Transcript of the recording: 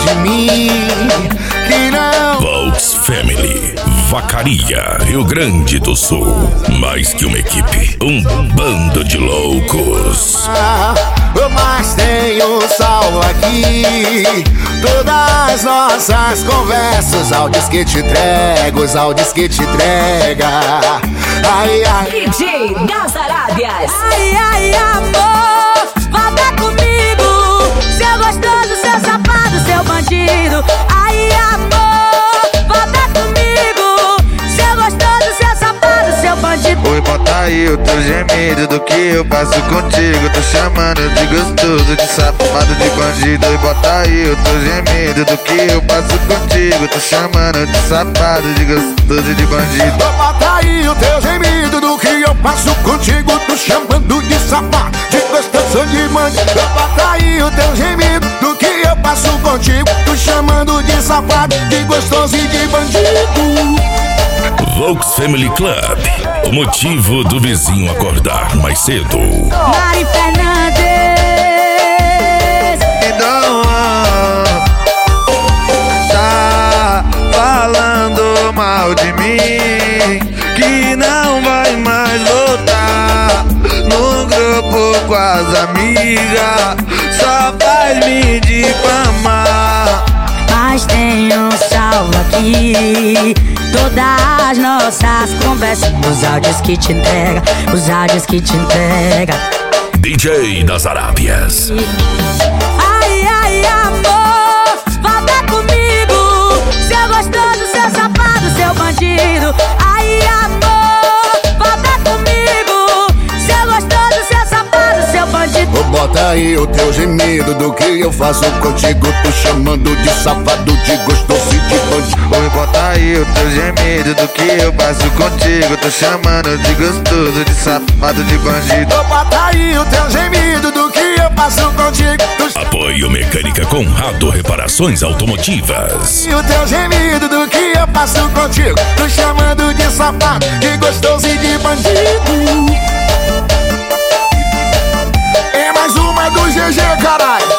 de mim, que não. Volks Family, Vacaria, Rio Grande do Sul. Mais que uma equipe, um bando de loucos. Mas tenho salvo aqui todas as nossas conversas, áudios que te entrego, os áudios que te entrega. Ai, ai, DJ das Arábias. Ai, ai, amor, volta comigo. Seu gostoso, seu safado, seu bandido. Ai, amor, volta comigo. Seu gostoso, seu safado, seu bandido. Oi, bota aí o teu gemido do que eu passo contigo. Tô chamando de gostoso, de safado, de bandido. Oi, bota aí o teu gemido do que eu passo contigo. Tô chamando de safado, de gostoso, de bandido. bota aí o teu gemido do que eu passo contigo. Tô chamando de safado, de gostoso, de bandido. Bota aí o teu gemido do que eu passo contigo. Tô chamando de safado, de gostoso e de bandido. Volks Family Club, o motivo do vizinho acordar mais cedo. Mari Fernandes. Então, tá falando mal de mim, que não vai mais voltar no grupo com as amigas, só faz me difamar. Mas tenho salvo aqui todas as nossas conversas, os áudios que te entrega, os áudios que te entrega. DJ das Arábias. Ai, ai, amor, volta comigo. Seu gostoso, seu safado, seu bandido. Ai, amor, volta comigo. Seu gostoso, seu safado, seu bandido. Bota aí o teu gemido do que eu faço contigo. Tô chamando de safado, de gostoso e de bandido. Oi, bota aí o teu gemido do que eu passo contigo. Tô chamando de gostoso, de safado, de bandido. Bota aí o teu gemido do que eu passo contigo. Apoio Mecânica Conrado Reparações Automotivas. E o teu gemido do que eu passo contigo. Tô chamando de safado, de gostoso e de bandido. É mais uma do GG, caralho.